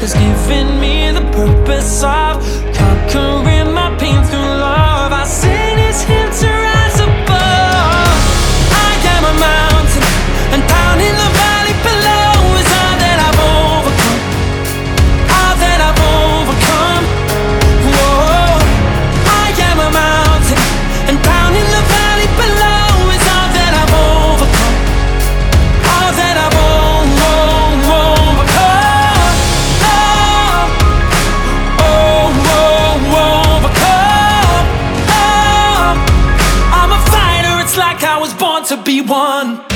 has given me the purpose of conquering my pain through love. I sing His hymn to rise above. I am a mountain, and down in the valley below is all that I've overcome. All that I've overcome. Whoa, I am a mountain, and down in the valley below is all that I've overcome. All that I've overcome. Overcome. I'm a fighter, it's like I was born to be one.